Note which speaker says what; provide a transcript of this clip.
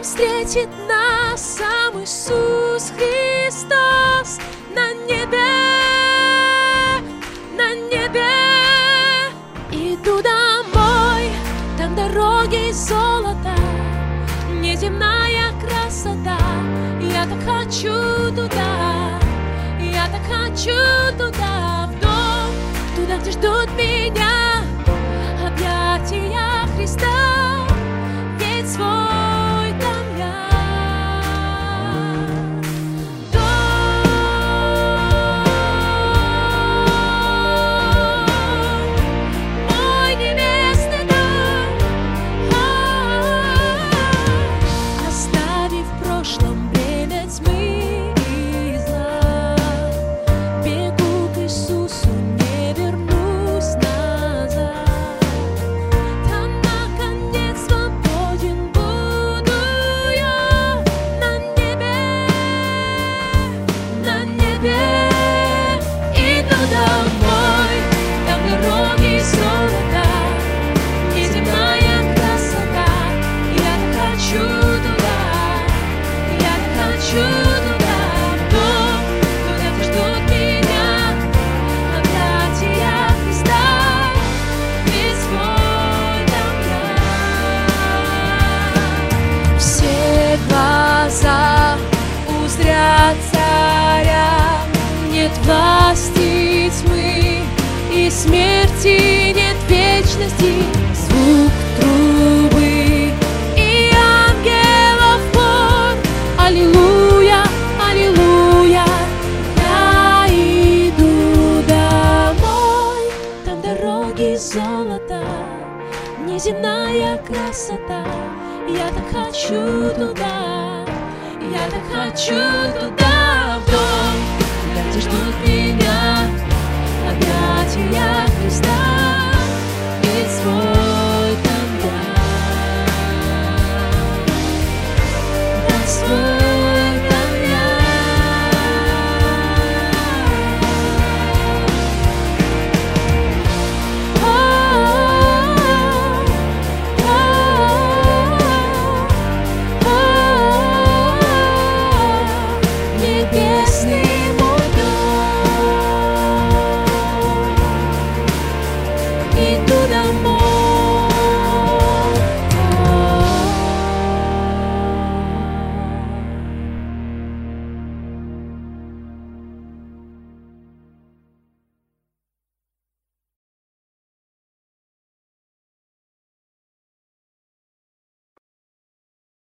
Speaker 1: встретит нас сам Иисус Христос на небе, на небе. Иду домой, там дороги золота, неземная красота. Я так хочу туда, я так хочу туда, в дом, туда, где ждут меня объятия Христа, ведь свой там я. Мой небесный дом, оставив в прошлом бремя тьмы и зла, бегу к Иисусу, не вернусь назад. Там наконец свободен буду я на небе, на небе. Иду домой, там дороги золота, неземная красота. Я так хочу туда, я так хочу туда, в дом, туда, где ждут меня объятия Христа, ведь свой там я. Все глаза узрят царя, нет власти тьмы и смерти, нет вечности. Звук трубы и ангелов хор, аллилуйя, аллилуйя. Я иду домой, там дороги золота, неземная красота. Я так хочу туда, я так хочу туда, в дом, туда, где ждут меня объятия Христа.